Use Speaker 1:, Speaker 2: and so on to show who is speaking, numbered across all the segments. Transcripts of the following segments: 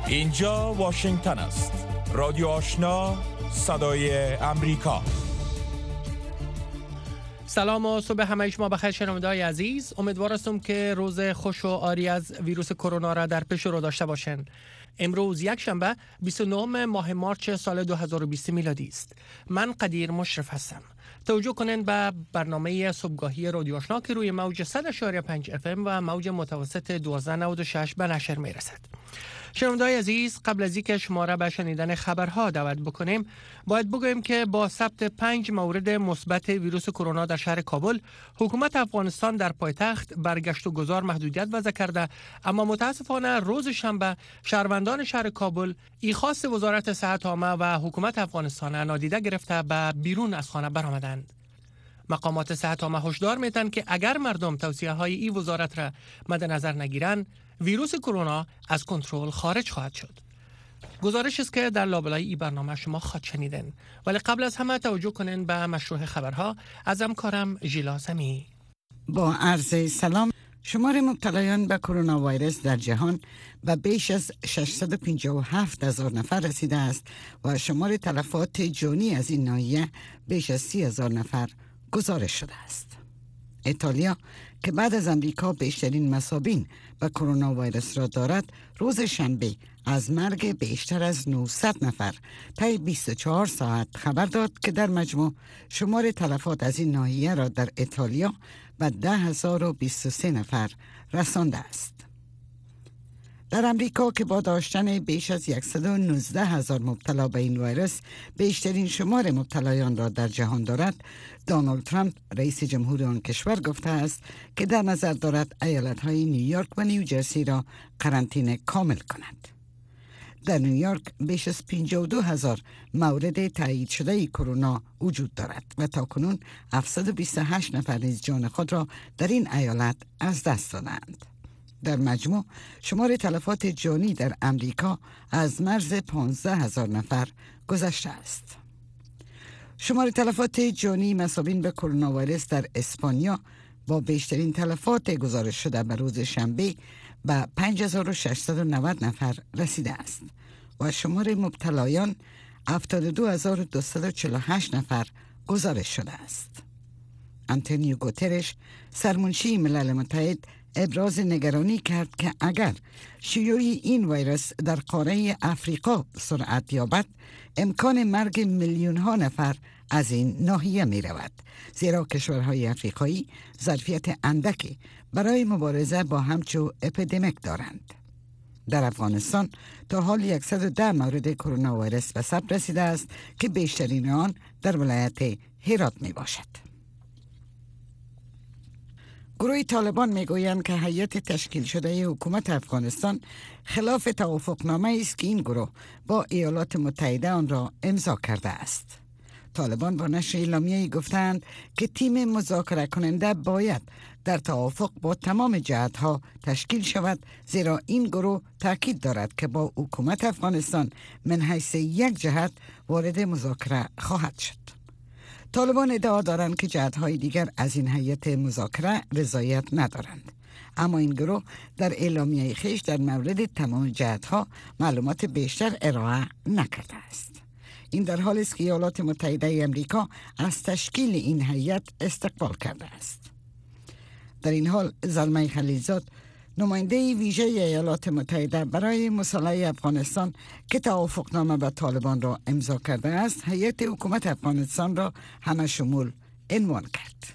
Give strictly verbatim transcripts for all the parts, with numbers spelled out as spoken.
Speaker 1: اینجا واشنگتن است. رادیو آشنا، صدای امریکا.
Speaker 2: سلام و صبح همه شما بخیر شنونده‌های عزیز. امیدوار هستم که روز خوش و عاری از ویروس کرونا را در پیش رو داشته باشین. امروز یک شنبه بیست و نهم ماه مارچ سال دو هزار و بیست میلادی است. من قدیر مشرف هستم. توجه کنین به برنامه صبحگاهی رادیو آشنا که روی موج صد و پنج اف ام و موج متوسط دوازده نود و شش به نشر میرسد. شنونده‌های عزیز، قبل از اینکه شما را به شنیدن خبرها دعوت بکنیم، باید بگوییم که با ثبت پنج مورد مثبت ویروس کرونا در شهر کابل، حکومت افغانستان در پایتخت برگشت و گذار محدودیت وضع کرده، اما متاسفانه روز شنبه شهروندان شهر کابل ایخواست وزارت صحت عامه و حکومت افغانستان نادیده گرفته به بیرون از خانه برآمدند. مقامات صحت عامه هشدار میدن که اگر مردم توصیه های این وزارت را مد نظر نگیرند، ویروس کرونا از کنترل خارج خواهد شد. گزارش است که در لابلای این برنامه شما خواهد شنیدن، ولی قبل از همه توجه کنین به مشروع خبرها از همکارم ژیلا سمی.
Speaker 3: با عرض سلام. شمار مبتلایان به کرونا ویروس در جهان به بیش از ششصد و پنجاه و هفت هزار نفر رسیده است و شمار تلفات جانی از این ناحیه بیش از سی هزار نفر گزارش شده است. ایتالیا که بعد از امریکا بیشترین مصابین به کرونا ویروس را دارد، روز شنبه از مرگ بیشتر از نهصد نفر طی بیست و چهار ساعت خبر داد که در مجموع شمار تلفات از این ناحیه را در ایتالیا به ده هزار و بیست و سه نفر رسانده است. در امریکا که با داشتن بیش از صد و نوزده هزار مبتلا به این ویروس بیشترین شمار مبتلایان را در جهان دارد، دونالد ترامپ رئیس جمهور آن کشور گفته است که در نظر دارد ایالت‌های نیویورک و نیوجرسی را قرنطینه کامل کند. در نیویورک بیش از پنجاه و دو هزار مورد تایید شده کرونا وجود دارد و تاکنون هفتصد و بیست و هشت نفر نیز جان خود را در این ایالت از دست دادند. در مجموع شمار تلفات جانی در امریکا از مرز پانزده هزار نفر گذشته است. شمار تلفات جانی مصابین به کرونا ویروس در اسپانیا با بیشترین تلفات گزارش شده به روز شنبه به پنج هزار و ششصد و نود نفر رسیده است و شمار مبتلایان هفتاد و دو هزار و دویست و چهل و هشت نفر گزارش شده است. آنتونیو گوترش، سرمنشی ملل متحد، ابراز نگرانی کرد که اگر شیوع این ویروس در قاره افریقا سرعت یابد، امکان مرگ میلیون ها نفر از این ناحیه می رود، زیرا کشورهای افریقایی ظرفیت اندکی برای مبارزه با همچو اپیدمیک دارند. در افغانستان تا حال صد و ده مورد کرونا ویروس به ثبت رسیده است که بیشترین آن در ولایت هرات می باشد. گروه طالبان میگویند که هیئت تشکیل شده حکومت افغانستان خلاف توافقنامه است که این گروه با ایالات متحده آن را امضا کرده است. طالبان با نشر اعلامیه‌ای گفتند که تیم مذاکره کننده باید در توافق با تمام جهت‌ها تشکیل شود، زیرا این گروه تاکید دارد که با حکومت افغانستان من حیث یک جهت وارد مذاکره خواهد شد. طالبان ادعا دارند که جهت‌های دیگر از این هیئت مذاکره رضایت ندارند، اما این گروه در اعلامیه خویش در مورد تمام جهت‌ها معلومات بیشتر ارائه نکرده است. این در حالی است که ایالات متحده امریکا از تشکیل این هیئت استقبال کرده است. در این حال زلمه خلیلزاد، نماینده ویژه ایالات متحده برای مصالحه افغانستان که توافقنامه با طالبان را امضا کرده است، هیئت حکومت افغانستان را همه شمول عنوان کرد.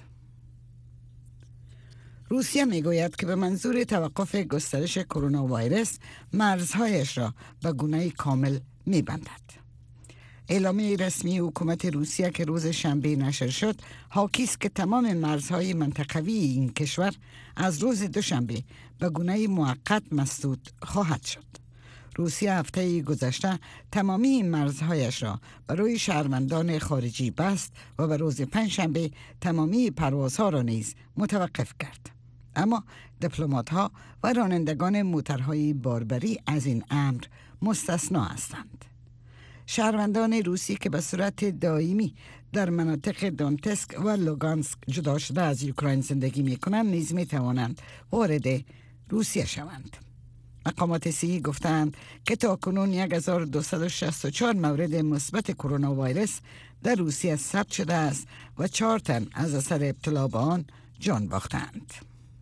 Speaker 3: روسیه میگوید که به منظور توقف گسترش کرونا ویروس مرزهایش را به گونه کامل میبندد. اعلامیه رسمی حکومت روسیه که روز شنبه نشر شد حاکی است که تمام مرزهای منطقوی این کشور از روز دوشنبه به گونه موقت مسدود خواهد شد. روسیه هفته گذشته تمامی مرزهایش را برای شهروندان خارجی بست و به روز پنجشنبه تمامی پروازها را نیز متوقف کرد. اما دیپلمات‌ها و رانندگان موترهای باربری از این امر مستثنا هستند. شهروندان روسی که به صورت دائمی در مناطق دونتسک و لوگانسک جدا شده از اوکراین زندگی می کنند نیز می توانند وارد روسیه شوند. مقامات صحی گفتند که تاکنون هزار و دویست و شصت و چهار مورد مثبت کرونا ویروس در روسیه ثبت شده است و چهار تن از اثر ابتلا به آن جان باختند.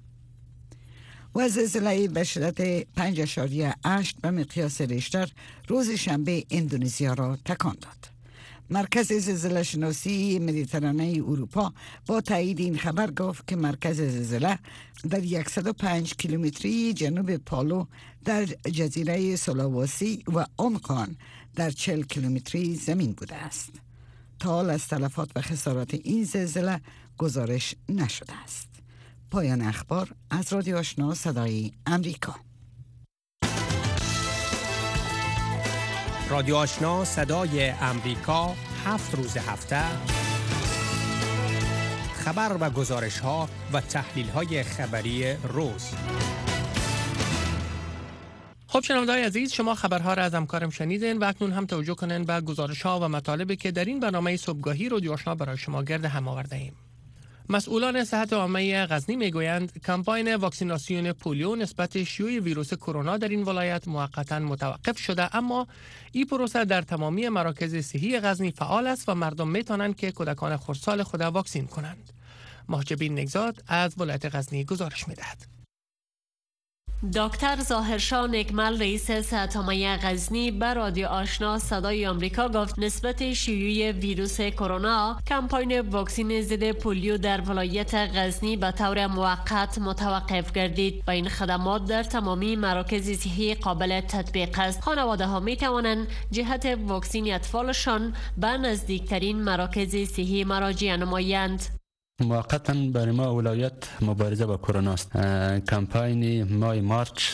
Speaker 3: و زلزله به شدت پنج اشاریه هشت به مقیاس ریشتر روز شنبه اندونزیا را تکان داد. مرکز زلزله شناسی مدیترانه اروپا با تایید این خبر گفت که مرکز زلزله در صد و پنج کیلومتری جنوب پالو در جزیره سولاواسی و عمق آن در چهل کیلومتری زمین بوده است. تا حال از تلفات و خسارات این زلزله گزارش نشده است. پایان اخبار از رادیو آشنا صدای امریکا.
Speaker 2: رادیو آشنا صدای امریکا هفت روز هفته خبر و گزارش ها و تحلیل های خبری روز. خب شنونده‌های عزیز، شما خبرها را از همکارم شنیدین و اکنون هم توجه کنین به گزارش ها و مطالبی که در این برنامه صبحگاهی رادیو آشنا برای شما گرد هم آورده ایم. مسئولان صحت عامه غزنی میگویند کمپاین واکسیناسیون پولیو نسبت شیوع ویروس کرونا در این ولایت موقتا متوقف شده، اما این پروسه در تمامی مراکز صحی غزنی فعال است و مردم میتونند که کودکان خردسال خود واکسین کنند. محجبین نگزاد از ولایت غزنی گزارش میدهد.
Speaker 4: دکتر ظاهرشاه نکمل رئیس صحت عامه غزنی به رادیو آشنا صدای آمریکا گفت نسبت شیوع ویروس کرونا کمپاین واکسن ضد پولیو در ولایت غزنی به طور موقت متوقف گردید و این خدمات در تمامی مراکز صحی قابل تطبیق است. خانواده ها می توانند جهت واکسن اطفالشان به نزدیکترین مراکز صحی مراجعه نمایند.
Speaker 5: موقتا برای ما ولایت مبارزه با کرونا است. کمپاین ماه مارچ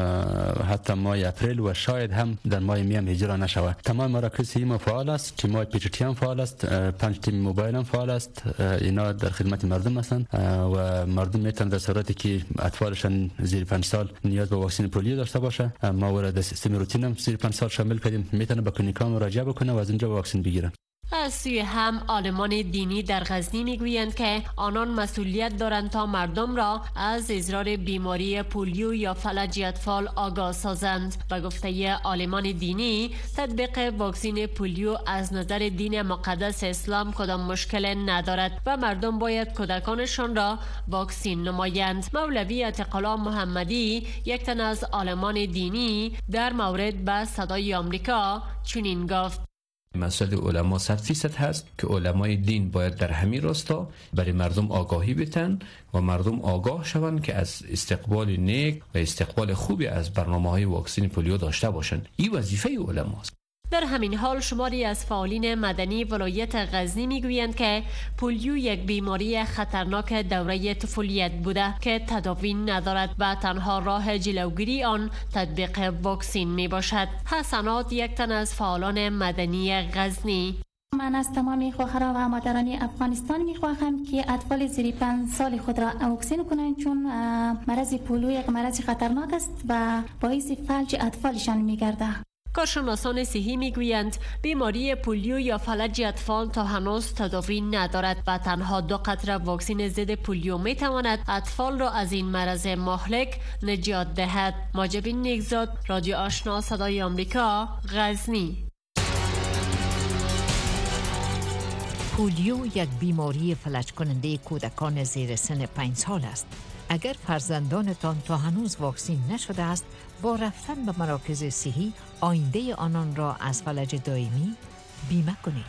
Speaker 5: حتی ماه اپریل و شاید هم در ماه می هم اجرا نشود. تمام مراکز صحی ما فعال است، تیم پیچتی هم فعال است، پنج تیم موبایل هم فعال است. اینا در خدمت مردم هستند و مردم میتونن در صورتی که اطفالشان زیر پنج سال نیاز به واکسن پولیو داشته باشه، ما وارد سیستم روتین هم زیر پنج سال شامل کردیم، میتونه به کلینیک‌ها مراجعه بکنه و از اونجا واکسن بگیرن.
Speaker 4: از سوی هم عالمان دینی در غزنی میگویند که آنان مسئولیت دارند تا مردم را از اضرار بیماری پولیو یا فلج اطفال آگاه سازند. به گفته عالمان دینی تطبیق واکسن پولیو از نظر دین مقدس اسلام کدام مشکل ندارد و مردم باید کودکانشان را واکسن نمایند. مولوی عتیق‌الله محمدی یک تن از عالمان دینی در مورد به صدای آمریکا چنین گفت:
Speaker 6: مسئله علما صد فیصد هست که علمای دین باید در همین راستا برای مردم آگاهی بتن و مردم آگاه شوند که از استقبال نیک و استقبال خوبی از برنامه‌های واکسن پولیو داشته باشند. این وظیفه علماست.
Speaker 4: در همین حال شماری از فعالین مدنی ولایت غزنی میگویند که پولیو یک بیماری خطرناک دوره طفولیت بوده که تداوی ندارد و تنها راه جلوگیری آن تطبیق واکسن می باشد. حسنات یک تن از فعالان مدنی غزنی:
Speaker 7: من از تمام خواهران و مادران افغانستان میخواهم که اطفال زیر پنج سال خود را واکسن کنند، چون مرض پولیو یک مرض خطرناک است و باعث فلج اطفالشان میگرده.
Speaker 4: کارشناسان صحی میگویند بیماری پولیو یا فلج اطفال تا هنوز تداوی ندارد و تنها دو قطره واکسن ضد پولیو میتواند اطفال را از این مرض مهلک نجات دهد. ماجبین نگزاد، رادیو آشنا صدای آمریکا، غزنی.
Speaker 8: پولیو یک بیماری فلج کننده کودکان زیر سن پنج سال است. اگر فرزندانتان تا هنوز واکسن نشده است، با رفتن به مراکز صحی آینده آنان را از فلج دائمی بیمه کنید.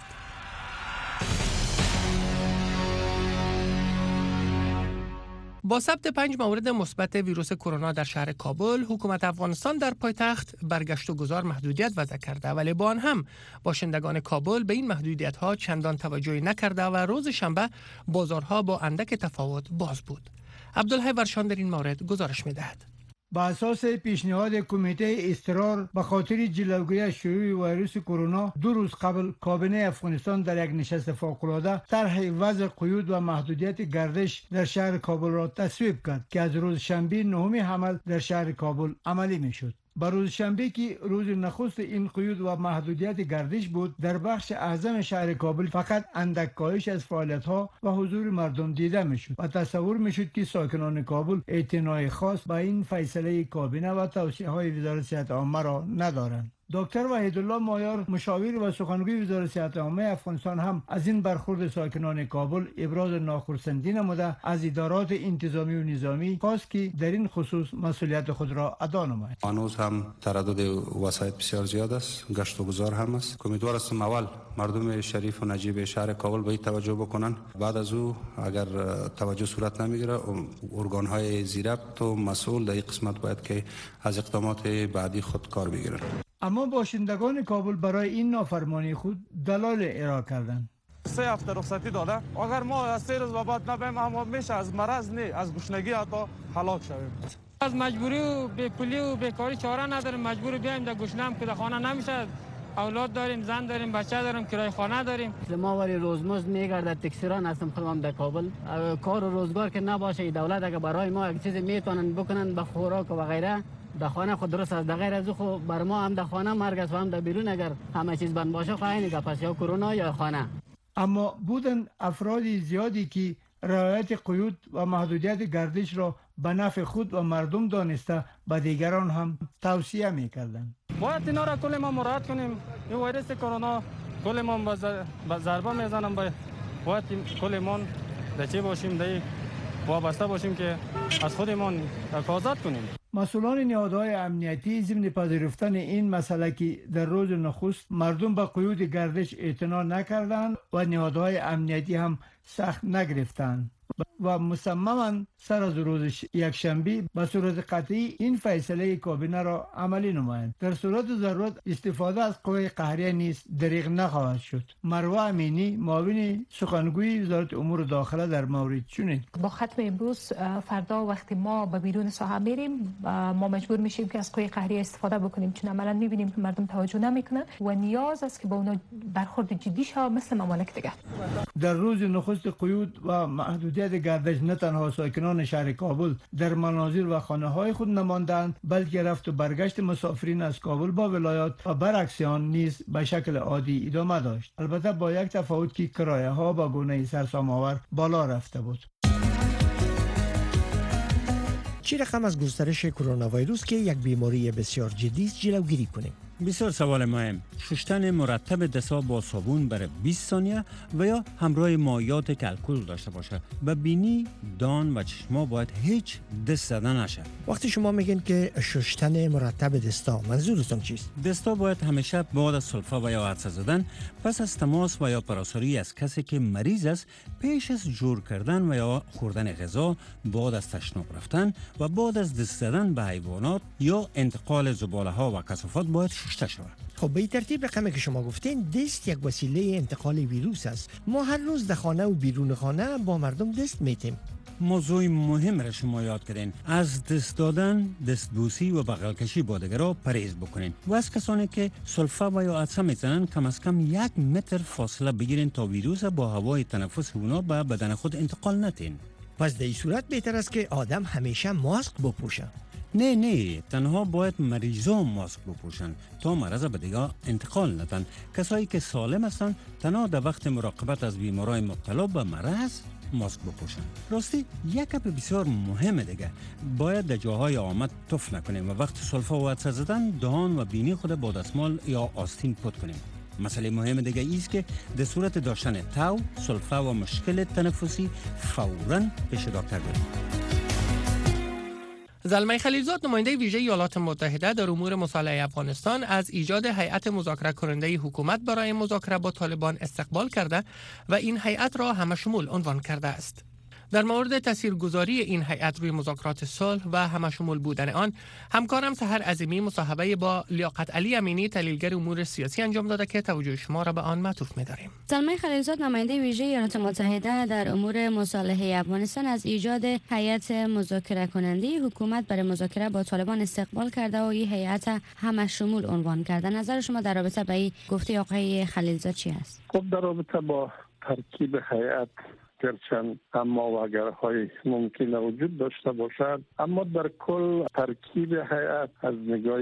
Speaker 2: با ثبت پنج مورد مثبت ویروس کرونا در شهر کابل، حکومت افغانستان در پایتخت برگشت و گذار محدودیت وضع کرده، ولی با آن هم باشندگان کابل به این محدودیت ها چندان توجهی نکرده و روز شنبه بازارها با اندک تفاوت باز بود. عبدالحی ورشان در این مورد گزارش می‌دهد.
Speaker 9: با اساس پیشنهاد کمیته اضطرار به خاطر جلوگیری از شیوع ویروس کرونا، دو روز قبل کابینه افغانستان در یک نشست فوق‌العاده طرح وضع قیود و محدودیت گردش در شهر کابل را تصویب کرد که از روز شنبه نهم حمل در شهر کابل عملی می‌شد. بر روز شنبه که روز نخست این قیود و محدودیت گردش بود، در بخش اعظم شهر کابل فقط اندک کاهش از فعالیت‌ها و حضور مردم دیده میشد و تصور میشد که ساکنان کابل اعتنای خاص با این فیصله کابینه و توصیه‌های وزارت صحت عامه را ندارند. دکتر وحیدالله مایار، مشاور و سخنگوی وزارت صحت عامه افغانستان، هم از این برخورد ساکنان کابل ابراز ناخرسندی نموده از ادارات انتظامی و نظامی خواست که در این خصوص مسئولیت خود را ادا نمایند.
Speaker 10: هنوز هم تردد وسایط بسیار زیاد است، گشت و گذار هم است. امیدوار هستم اول مردم شریف و نجیب شهر کابل به این توجه بکنن، بعد از او اگر توجه صورت نمیگیره ارگان های زیربط و مسئول در این قسمت باید که از اقدامات بعدی خود کار بگیرن.
Speaker 9: اما باشندگان کابل برای این نافرمانی خود دلایل ارائه کردند.
Speaker 11: سه هفته رخصتی داده، اگر ما از سه روز بعد نبیم اما میشه از مرض نه از گشنگی حتی هلاک شویم.
Speaker 12: از مجبوری و بیپولی و بیکاری چاره نداریم، مجبور بیایم در گشنم که در خانه نمیشه. اولاد داریم، زن داریم، بچه داریم، کرایه خانه داریم.
Speaker 13: ما ولی روزمزد میگردد تکسیران هستم خودم در کابل. کار و روزگار که نباشه دولت اگه برای ما یک چیزی میتونن بکنن به خوراک و غیره در خانه خود درست است. در غیر از خو بر ما هم در خانه مرگ است و هم در بیرون اگر همه چیز بند باشه خو اینه که پس یا کرونا یا خانه.
Speaker 9: اما بودن افراد زیادی که رعایت قیود و محدودیت گردش را به نفع خود و مردم دانسته به دیگران هم توصیه میکردند.
Speaker 12: باید اینا را کل ما مراعات کنیم. این ویروس کرونا کل ما به ضربه میزنم، باید کل ما در چه باشیم، در وابسته باشیم که از خودمان حفاظت کنیم.
Speaker 9: مسئولان نهادهای امنیتی ضمن پذیرفتن این مسئله که در روز نخست مردم به قیود گردش اعتنا نکردند و نهادهای امنیتی هم سخت نگرفتند و مصمما سر از روز یکشنبه به صورت قطعی این فیصله کابینه را عملی نمایند. در صورت ضرورت استفاده از قوه قهریه نیز دریغ نخواهد شد. مروه امینی، معاون سخنگوی وزارت امور داخله، در مورد چنین:
Speaker 14: با ختم امروز فردا وقتی ما به بیرون ساحه میریم ما مجبور میشیم که از قوه قهریه استفاده بکنیم، چون عملا میبینیم که مردم توجه نمیکنن و نیاز است که با اونا برخورد جدی شه مثل ممالک دیگه.
Speaker 9: در روز نخست قیود و محدودیت گردش نه تنها ساکنان شهر کابل در منازل و خانه های خود نماندند، بلکه رفت و برگشت مسافرین از کابل با ولایات و برعکس آن نیز به شکل عادی ادامه داشت، البته با یک تفاوت که کرایه ها با گونه سرسام آور بالا رفته بود.
Speaker 15: چه رقم از گسترش کرونا ویروس که یک بیماری بسیار جدی است جلوگیری کنیم؟
Speaker 16: بسیار سوال مهم. شستن مرتب دست‌ها با صابون برای بیست ثانیه و یا همراه مایعات که الکل داشته باشه. به بینی، دان و چشما باید هیچ دست زدن نشه.
Speaker 15: وقتی شما میگین که شستن مرتب دستا، منظورتون چیست؟
Speaker 16: دستا باید همیشه بعد از سلفه و یا عطسه زدن، پس از تماس و یا پراساری از کسی که مریض است، پیش از جور کردن و یا خوردن غذا، بعد از تشناب رفتن و بعد از دست زدن به حیوانات یا انتقال زباله ها و کثافات باید شسته شود.
Speaker 15: خب به این ترتیب رقمی که شما گفتین دست یک وسیله انتقال ویروس است. ما هر روز در خانه و بیرون خانه با مردم دست میتیم.
Speaker 16: موضوع مهم را شما یاد کردین. از دست دادن، دستبوسی و بغل کشی با دیگران پرهیز بکنین و از کسانی که سلفه و یا عطسه میزنن کم از کم یک متر فاصله بگیرین تا ویروس با هوای تنفس اونا به بدن خود انتقال ندین.
Speaker 15: پس در این صورت بهتر است که آدم همیشه ماسک بپوشه.
Speaker 16: نه نه، تنها باید مریضا ماسک بپوشن تا مرض به دیگه انتقال ندن. کسایی که سالم هستن تنها در وقت مراقبت از بیمارای مبتلا به مرض ماسک بپوشن. راستی یک گپ بسیار مهمه دیگه، باید در جاهای آمد تف نکنیم و وقت سلفه و عطسه زدن دهان و بینی خود با دستمال یا آستین پاک کنیم. مسئله مهم دیگه ایست که در صورت داشتن تو، سلفه و مشکل تنفسی فوراً پیش دکتر بریم.
Speaker 2: زلمه خلیلزاد، نماینده ویژه ایالات متحده در امور مصالحه افغانستان، از ایجاد هیئت مذاکره کننده حکومت برای مذاکره با طالبان استقبال کرده و این هیئت را همشمول عنوان کرده است. در مورد تاثیرگذاری این هیئت روی مذاکرات صلح و همشمول بودن آن، همکارم سحر عظیمی مصاحبه با لیاقت علی امینی، تحلیلگر امور سیاسی انجام داده که توجه شما را به آن معطوف می‌داریم.
Speaker 17: زلمه خلیلزاد، نماینده ویژه ایالات متحده در امور مصالحه افغانستان، از ایجاد هیئت مذاکره کننده حکومت برای مذاکره با طالبان استقبال کرده و این هیئت همشمول عنوان کرده. نظر شما در رابطه با این گفته آقای خلیلزاد چی است؟
Speaker 18: خب در رابطه با ترکیب هیئت گرچند اما و اگرهای ممکن وجود داشته باشد، اما در کل ترکیب هیئت از نگاه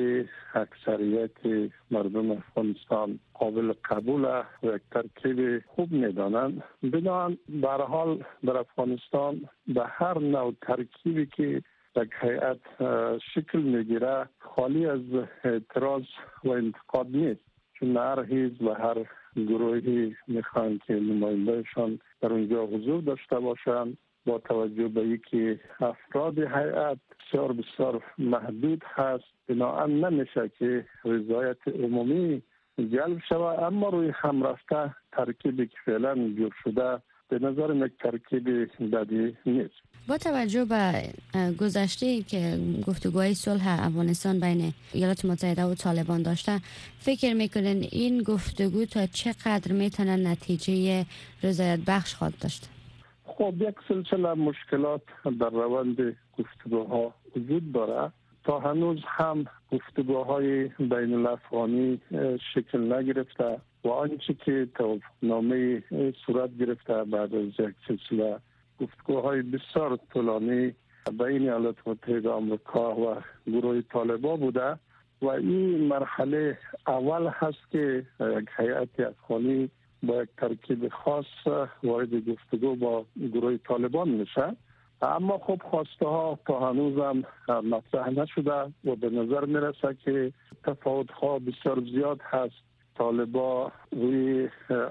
Speaker 18: اکثریت مردم افغانستان قابل قبول و یک ترکیب خوب میدانند. بنابراین به هر حال در افغانستان به هر نوع ترکیبی که یک هیئت شکل میگیره خالی از اعتراض و انتقاد نیست، چون هر حزب و هر گروهی میخوان که نمایندهشان در اونجا حضور داشته باشند. با توجه به اینکه افراد هیئت بسیار بسیار محدود هست، بنابراین نمیشه که رضایت عمومی جلب شود، اما روی هم رفته ترکیبی که فعلا جور شده به نظر یک ترکیب بدی نیست.
Speaker 17: با توجه به گذشته که گفتگوهای صلح افغانستان بین ایالات متحده و طالبان داشته، فکر میکنین این گفتگو تا چقدر میتونه نتیجه رضایت بخش خواهد داشت؟
Speaker 18: خب یک سلسله مشکلات در روند گفتگوها وجود داره. تا هنوز هم گفتگوهای بین الافغانی شکل نگرفته و آنچه که توافقنامه صورت گرفته بعد از یک سلسله گفتگوهای بسیار طولانی بین ایالات متحده آمریکا و گروه طالبان بوده و این مرحله اول هست که یک هیئت افغانی با یک ترکیب خاص وارد گفتگو با گروه طالبان میشه. اما خب خواسته ها تا هنوز هم مطرح نشده و به نظر میرسه که تفاوت ها بسیار زیاد هست. طالبان روی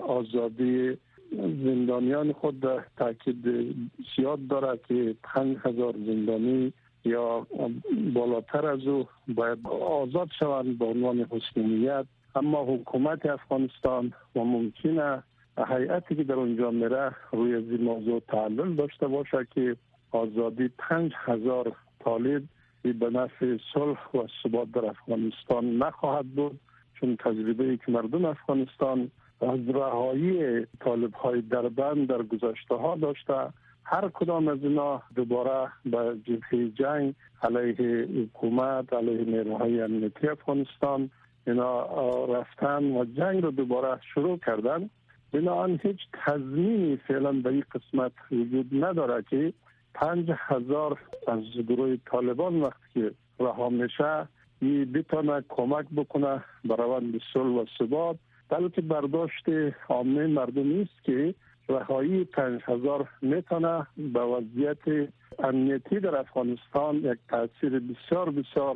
Speaker 18: آزادی زندانیان خود تاکید زیاد داره که پنج هزار زندانی یا بالاتر از او باید آزاد شوند به عنوان حسن نیت، اما حکومت افغانستان و ممکنه هیئتی که در اونجا میره روی این موضوع تعلل داشته باشه که آزادی پنج هزار طالب به نفع صلح و ثبات در افغانستان نخواهد بود، چون تجربه ای که مردم افغانستان از رهایی طالب های دربند در گذشته ها داشته، هر کدام از اینا دوباره به جبهه جنگ علیه حکومت، علیه نیروهای امنیتی افغانستان اینا رفتن و جنگ رو دوباره شروع کردن. بنابراین هیچ تضمینی فعلا به این قسمت وجود نداره که پنج هزار از گروه طالبان وقتی که رها میشه این بتونه کمک بکنه به روند صلح و ثبات، بلکه برداشت عامه مردم نیست که رهایی پنج هزار میتونه به وضعیت امنیتی در افغانستان یک تاثیر بسیار بسیار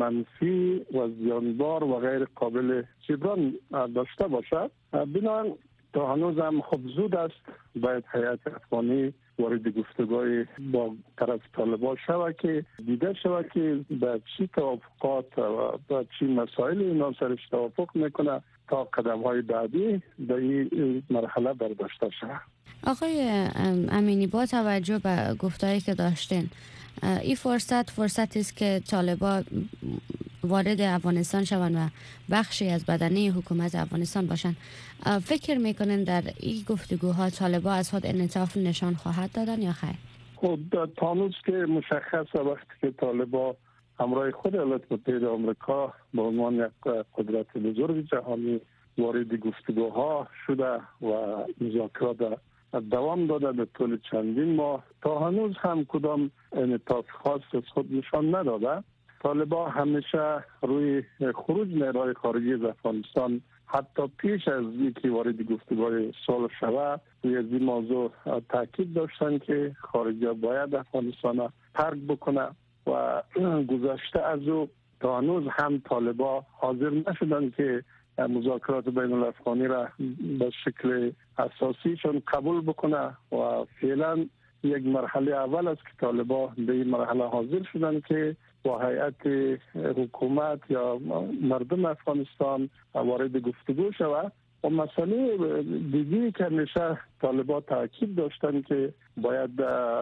Speaker 18: منفی و زیانبار و غیر قابل جبران داشته باشد. بنابراین تا هنوز هم خب زود است، باید هیئت افغانی وارد گفتگوهای با طرف طالبان شود که دیده شود که به چی توافقات و به چی مسائل اینا سرش توافق میکنه تا قدم های بعدی به این مرحله برداشته شود.
Speaker 17: آقای امینی، با توجه به گفتهایی که داشتین، این فرصت فرصتی است که طالبان وارد افغانستان شوند و بخشی از بدنه حکومت افغانستان باشند. فکر میکنن در این گفتگوها طالبان از خود انعطاف نشان خواهد دادن یا خیر؟
Speaker 18: خب تا هنوز که مشخصه وقتی که طالبان همراه خود ایالات متحده آمریکا به عنوان یک قدرت بزرگ جهانی وارد گفتگوها شده و مذاکرات دوام داده به طول چندین ماه، تا هنوز هم کدام انعطاف خاص از خود نشان نداده. طالبان همیشه روی خروج نیروهای خارجی از افغانستان حتی پیش از اینکه وارد گفتگوهای صلح شود روی این موضوع تاکید داشتن که خارجی باید افغانستان را ترک بکنه و گذشته از او تا هنوز هم طالبان حاضر نشدن که مذاکرات بین الافغانی را به شکل اساسیشون قبول بکنه و فعلا یک مرحله اول است که طالبان به این مرحله حاضر شدن که با هیئت حکومت یا مردم افغانستان وارد گفتگو شود. و مسئله دیگری که میشه طالبان تاکید داشتن که باید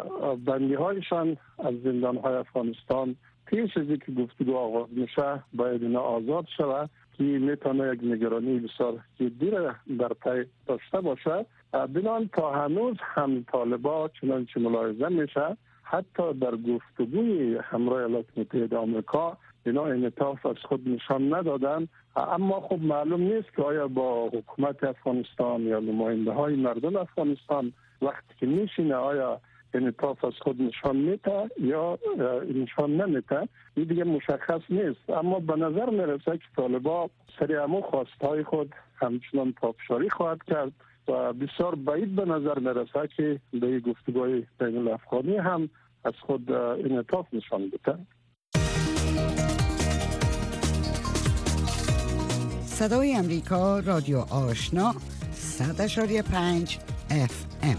Speaker 18: بندی هایشان از زندان های افغانستان پیش از اینکه گفتگو آغاز میشه باید اینا آزاد شود که میتونه یک نگرانی بسیار جدی را در پی داشته باشه. بنابراین تا هنوز هم طالبان چنانچه ملاحظه میشه حتی در گفتگوی همراه ایالات متحده آمریکا اینا انعطاف از خود نشان ندادن، اما خب معلوم نیست که آیا با حکومت افغانستان یا نماینده های مردم افغانستان وقتی که میشینه آیا انعطاف از خود نشان میده یا نشان نمیده این دیگه مشخص نیست. اما به نظر میرسه که طالبان سری همون خواستهای خود همچنان پافشاری خواهد کرد و بسیار بعید به نظر میرسه که به این گفتگوهای بین الافغانی هم از خود انعطاف نشان بده.
Speaker 3: صدای امریکا، رادیو آشنا، صد اشاری پنج اف ام.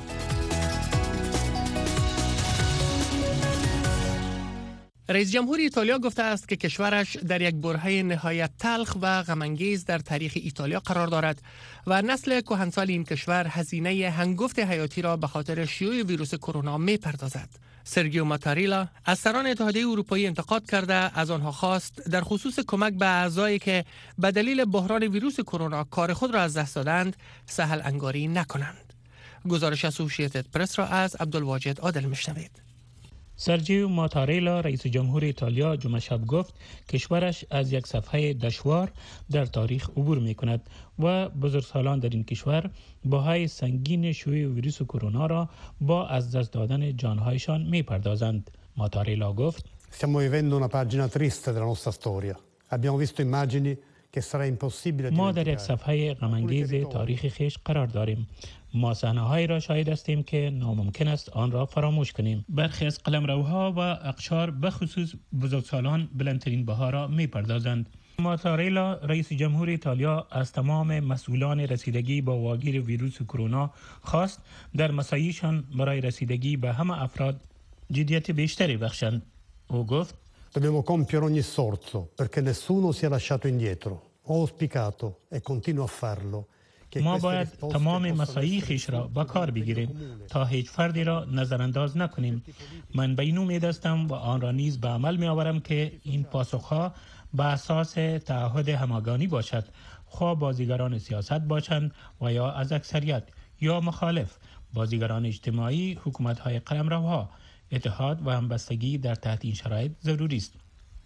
Speaker 2: رئیس جمهور ایتالیا گفته است که کشورش در یک برهه نهایت تلخ و غم‌انگیز در تاریخ ایتالیا قرار دارد و نسل کهنسال این کشور هزینه هنگفت حیاتی را به خاطر شیوع ویروس کرونا می‌پردازد. سرگیو ماتاریلا از سران اتحادیه اروپایی انتقاد کرده از آنها خواست در خصوص کمک به اعضایی که به دلیل بحران ویروس کرونا کار خود را از دست دادند سهل انگاری نکنند. گزارش اسوشییتد پرس را از عبدالواجد عادل میشنوید.
Speaker 19: سرجیو ماتاریلا رئیس جمهور ایتالیا جمعه شب گفت کشورش از یک صفحه دشوار در تاریخ عبور می کند و بزرگسالان در این کشور بهای سنگین شیوع ویروس کرونا را با از دست دادن جانهایشان می پردازند. ماتاریلا گفت
Speaker 20: Stiamo vivendo una pagina triste della nostra storia. Abbiamo visto immagini che sarà impossibile
Speaker 19: ما در یک صفحه غم‌انگیز تاریخ خویش قرار داریم. ما صحنه‌هایی را شاهد هستیم که ناممکن است آن را فراموش کنیم. برخی از قلمروها و اقشار به خصوص بزرگسالان بلندترین بها را می‌پردازند. ماتاریلا رئیس جمهور ایتالیا از تمام مسئولان رسیدگی با واگیر ویروس کرونا خواست در مساعیشان برای رسیدگی به همه افراد جدیت بیشتری بخشند. او گفت
Speaker 20: Dobbiamo compiere ogni sforzo perché nessuno sia lasciato indietro. Ho auspicato e continuo a farlo.
Speaker 19: ما باید تمام مساعی خویش را به کار بگیریم تا هیچ فردی را نظرانداز نکنیم. من به این امید هستم و آن را نیز به عمل می آورم که این پاسخها به اساس تعهد همگانی باشد، خواه بازیگران سیاست باشند و یا از اکثریت یا مخالف، بازیگران اجتماعی، حکومت‌های قلمروها. اتحاد و همبستگی در تحت این شرایط ضروری است.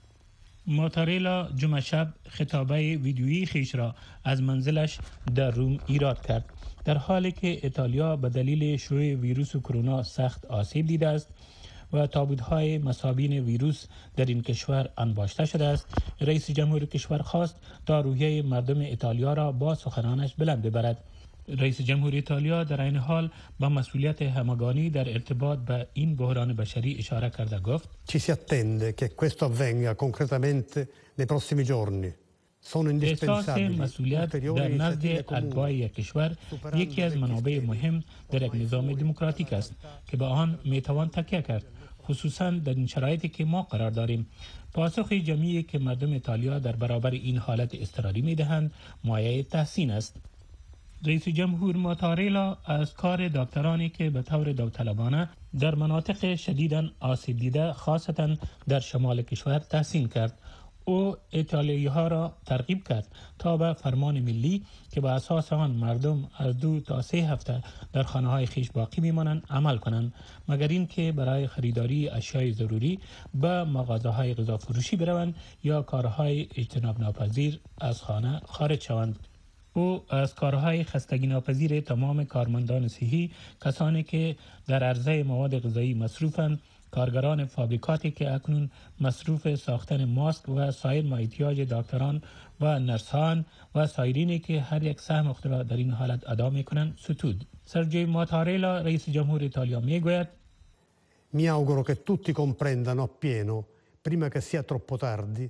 Speaker 19: ماتاریلا جمعه شب خطابه ویدیویی خویش را از منزلش در روم ایراد کرد. در حالی که ایتالیا به دلیل شیوع ویروس کرونا سخت آسیب دیده است و تابوت‌های مصابین ویروس در این کشور انباشته شده است، رئیس جمهور کشور خواست تا روحیه مردم ایتالیا را با سخنانش بلند ببرد. رئیس جمهور ایتالیا در این حال با مسئولیت همگانی در ارتباط به این بحران بشری اشاره کرده گفت
Speaker 20: Ci si attende che questo avvenga concretamente nei prossimi giorni. Sono
Speaker 19: احساس
Speaker 20: indispensabili
Speaker 19: مسئولیت در نزد اتباع یک کشور یکی از منابع مهم در یک نظام دموکراتیک است که به آن میتوان تکیه کرد، خصوصا در این شرایطی که ما قرار داریم. پاسخ جمعی که مردم ایتالیا در برابر این حالت اضطراری میدهند مایه تحسین است. رئیس جمهور ماتاریلا از کار دکترانی که به طور داوطلبانه در مناطق شدیداً آسیب دیده خاصتاً در شمال کشور تحسین کرد. او ایتالیایی ها را ترغیب کرد تا به فرمان ملی که به اساس آن مردم از دو تا سه هفته در خانه های خیش باقی میمانند عمل کنند، مگر این که برای خریداری اشیای ضروری به مغازه های غذا فروشی بروند یا کارهای اجتناب ناپذیر از خانه خارج شوند. او از کارهای خستگی ناپذیر تمام کارمندان صحی، کسانی که در عرضه مواد غذایی مصروفند، کارگران فابریکاتی که اکنون مصروف ساختن ماسک و سایر ما احتیاج دکتران و نرسان و سایرینی که هر یک سهم خود را در این حالت ادا می‌کنند ستود. سرجیو ماتاریلا رئیس جمهور ایتالیا میگوید
Speaker 20: Mi auguro che tutti comprendano appieno prima che sia troppo tardi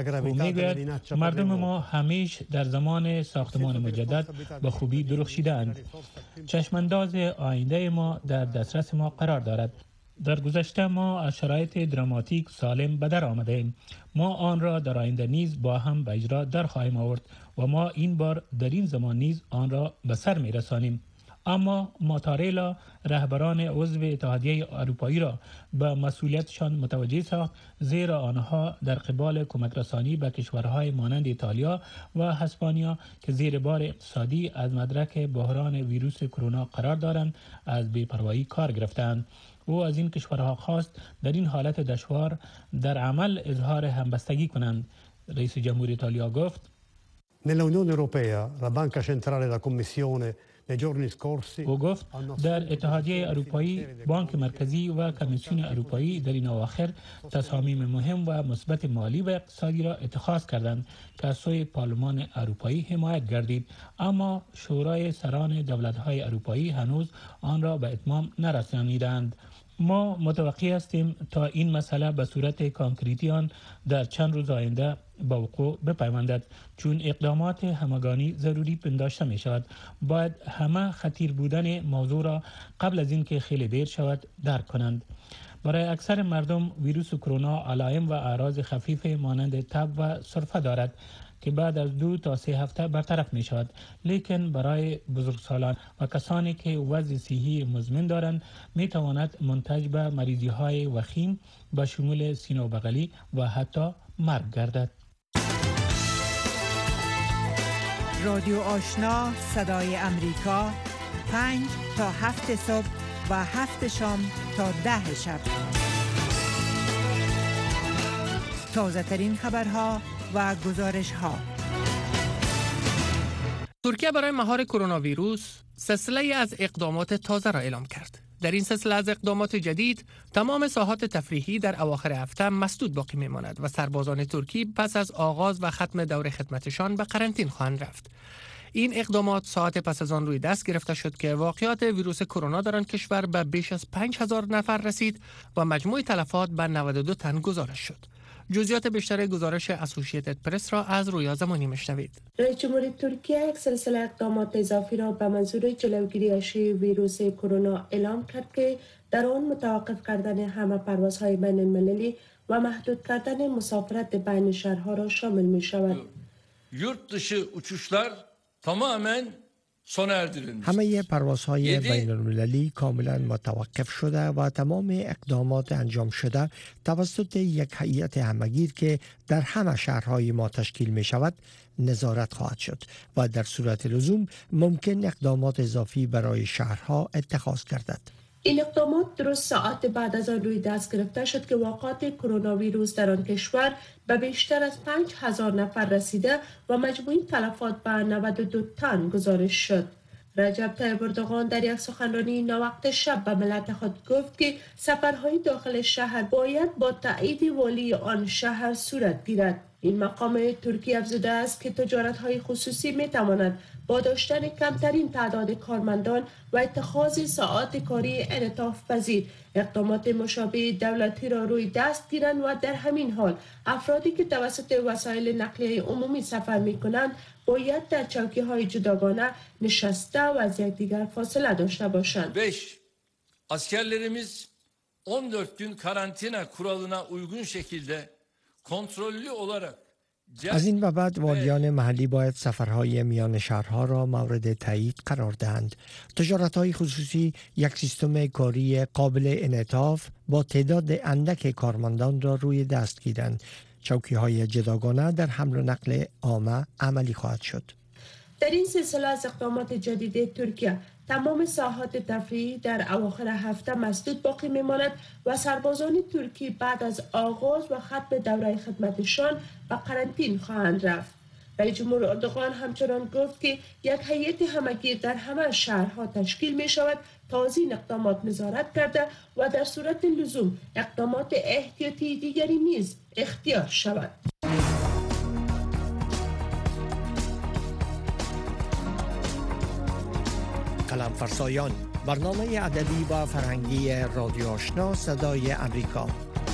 Speaker 19: مردم ما همیشه در زمان ساختمان مجدد به خوبی درخشیدند. چشمانداز آینده ما در دسترس ما قرار دارد. در گذشته ما از شرایط دراماتیک سالم به در آمده ایم. ما آن را در آینده نیز با هم به اجرا در خواهیم آورد و ما این بار در این زمان نیز آن را به سر می رسانیم. اما ماتاریلا رهبران عضو اتحادیه اروپایی را به مسئولیتشان متوجه ساخت، زیرا آنها در قبال کمک رسانی به کشورهای مانند ایتالیا و اسپانیا که زیر بار اقتصادی از مدرک بحران ویروس کرونا قرار دارند از بی‌پروایی کار گرفتند. او از این کشورها خواست در این حالت دشوار در عمل اظهار همبستگی کنند. رئیس جمهور ایتالیا گفت
Speaker 20: Nella Unione Europea la Banca Centrale e la Commissione
Speaker 19: او گفت در اتحادیه اروپایی، بانک مرکزی و کمیسیون اروپایی در این اواخر تصامیم مهم و مثبت مالی و اقتصادی را اتخاذ کردند که از سوی پارلمان اروپایی حمایت گردید، اما شورای سران دولت‌های اروپایی هنوز آن را به اتمام نرسانیدند. ما متوقع هستیم تا این مسئله به صورت کانکریتی آن در چند روز آینده به وقوع بپیوندد، چون اقدامات همگانی ضروری پنداشته می شود. باید همه خطیر بودن موضوع را قبل از اینکه خیلی دیر شود درک کنند. برای اکثر مردم ویروس کرونا علائم و اعراض خفیف مانند تب و سرفه دارد که بعد از دو تا سه هفته برطرف می شود، لیکن برای بزرگسالان و کسانی که وضع صحی مزمن دارند می تواند منتج به مریضی های وخیم به شمول سینه و بغلی و حتی مرگ گردد.
Speaker 21: رادیو آشنا صدای امریکا، پنج تا هفت صبح و هفت شام تا ده شب. تازه ترین خبرها و گزارش ها.
Speaker 2: ترکیه برای مهار کرونا ویروس سلسله از اقدامات تازه را اعلام کرد. در این سلسله از اقدامات جدید تمام ساحات تفریحی در اواخر هفته مسدود باقی میماند و سربازان ترکی پس از آغاز و ختم دور خدمتشان به قرنطینه خواهند رفت. این اقدامات ساعت پس از آن روی دست گرفته شد که واقعات ویروس کرونا در آن کشور به بیش از پنج هزار نفر رسید و مجموع تلفات به نود و دو تن گزارش شد. جزئیات بیشتر گزارش اسوسییتد پرس را از رویا زمانی میشنوید.
Speaker 22: رئیس جمهور ترکیه یک سلسله اقدامات اضافی را به منظور جلوگیری از شیوع ویروس کرونا اعلام کرد که در آن متوقف کردن همه پروازهای بین المللی و محدود کردن مسافرت بین شهرها را شامل می شود.
Speaker 23: Yurt dışı uçuşlar tamamen sona erdirilmiş.
Speaker 15: همه پروازهای بین المللی کاملا متوقف شده و تمام اقدامات انجام شده توسط یک هیئت همگیر که در همه شهرهای ما تشکیل می شود نظارت خواهد شد و در صورت لزوم ممکن اقدامات اضافی برای شهرها اتخاذ گردد.
Speaker 22: این اقدامات درست ساعت بعد از آن روی دست گرفته شد که واقعات کرونا ویروس در آن کشور به بیشتر از پنج هزار نفر رسیده و مجموعی تلفات به نود و دو تن گزارش شد. رجب طیب اردوغان در یک سخنرانی ناوقت شب به ملت خود گفت که سفرهای داخل شهر باید با تایید والی آن شهر صورت گیرد. این مقام ترکیه افزوده است که تجارت‌های خصوصی می‌تواند با داشتن کمترین تعداد کارمندان و اتخاذ ساعات کاری انعطاف پذیر اقدامات مشابه دولتی را روی دست گیرند و در همین حال افرادی که توسط وسایل نقلیه عمومی سفر می‌کنند باید در چوکی‌های جداگانه نشسته و از یکدیگر فاصله داشته باشند.
Speaker 23: beş Askerlerimiz on dört gün karantina kuralına uygun şekilde kontrollü olarak
Speaker 15: از این به بعد والیان محلی باید سفرهای میان شهرها را مورد تایید قرار دهند. تجارت‌های خصوصی یک سیستم کاری قابل انعطاف با تعداد اندک کارمندان را روی دست گیرند. چوکی‌های جداگانه در حمل و نقل عامه عملی خواهد شد.
Speaker 22: در این سلسله از اقدامات جدید ترکیه تمام ساحات تفریحی در اواخر هفته مسدود باقی میماند و سربازان ترکی بعد از آغاز و ختم دوره خدمتشان به قرنطینه خواهند رفت. رئیس جمهور اردوغان همچنان گفت که یک هیئت همگیر در همه شهرها تشکیل می شود تا از این اقدامات نظارت کرده و در صورت لزوم اقدامات احتیاطی دیگری نیز اختیار شود.
Speaker 15: قلم فرسایان، برنامه ادبی و فرهنگی رادیو آشنا صدای امریکا.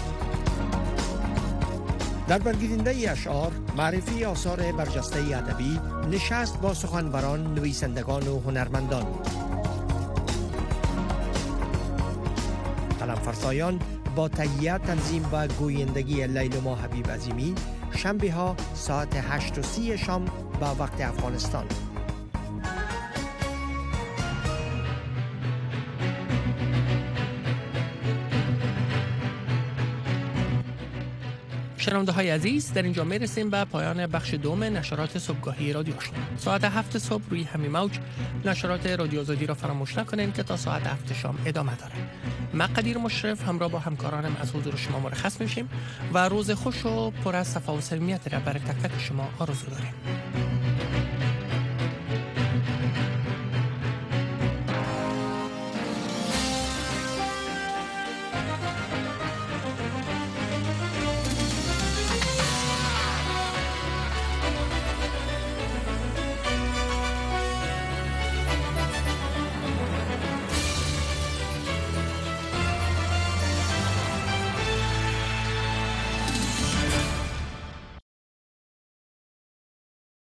Speaker 15: در برگیرنده اشعار، معرفی آثار برجسته ادبی، نشست با سخنوران، نویسندگان و هنرمندان. قلم فرسایان با تهیه، تنظیم و گویندگی لیلما حبیب عظیمی، شنبه ها ساعت هشت و سی شام به وقت افغانستان.
Speaker 2: شنونده های عزیز، در اینجا می رسیم به پایان بخش دوم نشرات صبحگاهی رادیو آشنا. ساعت هفت صبح روی همین موج نشرات رادیو آزادی را فراموش نکنین که تا ساعت هفت شام ادامه داره. من قدیر مشرف همراه با همکارانم از حضور شما مرخص میشیم و روز خوش و پر از صفا و سلمیت را برای تک تک شما آرزو داریم.